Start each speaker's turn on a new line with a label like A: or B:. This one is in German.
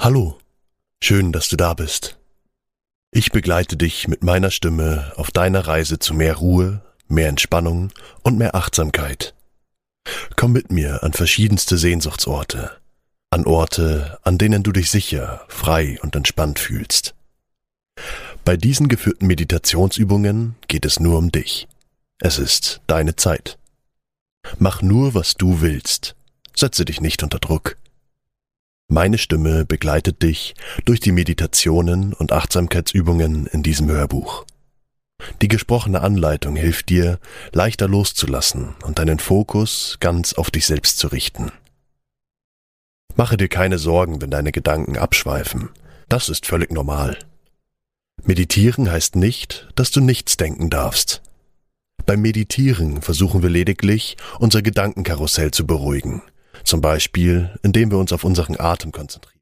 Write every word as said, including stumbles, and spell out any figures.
A: Hallo, schön, dass du da bist. Ich begleite dich mit meiner Stimme auf deiner Reise zu mehr Ruhe, mehr Entspannung und mehr Achtsamkeit. Komm mit mir an verschiedenste Sehnsuchtsorte, an Orte, an denen du dich sicher, frei und entspannt fühlst. Bei diesen geführten Meditationsübungen geht es nur um dich. Es ist deine Zeit. Mach nur, was du willst. Setze dich nicht unter Druck. Meine Stimme begleitet dich durch die Meditationen und Achtsamkeitsübungen in diesem Hörbuch. Die gesprochene Anleitung hilft dir, leichter loszulassen und deinen Fokus ganz auf dich selbst zu richten. Mache dir keine Sorgen, wenn deine Gedanken abschweifen. Das ist völlig normal. Meditieren heißt nicht, dass du nichts denken darfst. Beim Meditieren versuchen wir lediglich, unser Gedankenkarussell zu beruhigen. Zum Beispiel, indem wir uns auf unseren Atem konzentrieren.